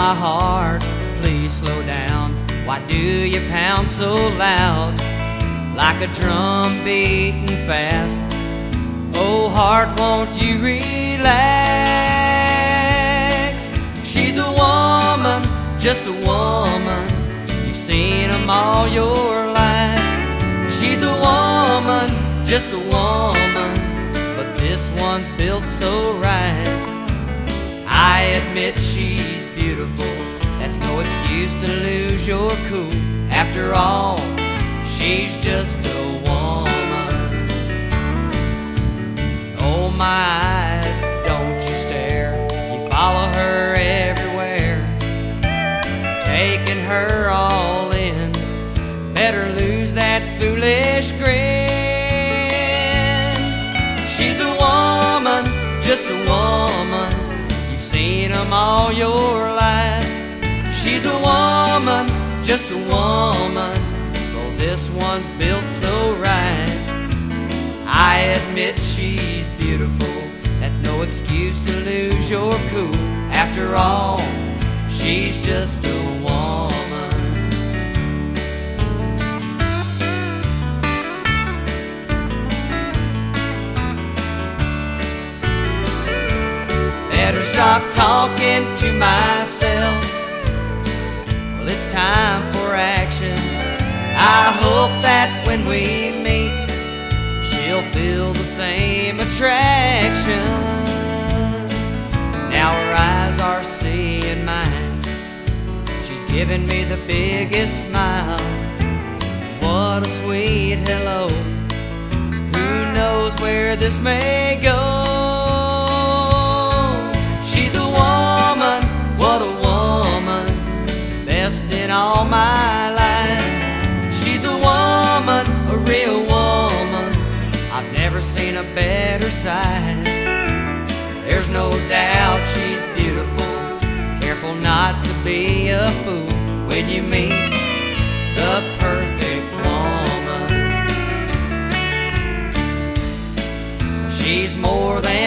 my heart, please slow down. Why do you pound so loud, like a drum beating fast? Oh heart, won't you relax? She's a woman, just a woman. You've seen them all your life. She's a woman, just a woman, but this one's built so right. I admit she's beautiful, that's no excuse to lose your cool. After all, she's just a woman. Oh my eyes, don't you stare, you follow her everywhere, taking her all in. Better lose that foolish grin. She's a woman, just a woman. You've seen them all your life. She's a woman, just a woman. Well, this one's built so right. I admit she's beautiful, that's no excuse to lose your cool. After all, she's just a woman. Better stop talking to myself. Well, it's time for action. I hope that when we meet, she'll feel the same attraction. Now her eyes are seeing mine, she's giving me the biggest smile. What a sweet hello, who knows where this may go? She's a woman, what a woman, best in all my life. She's a woman, a real woman, I've never seen a better sight. There's no doubt she's beautiful, careful not to be a fool when you meet the perfect woman. She's more than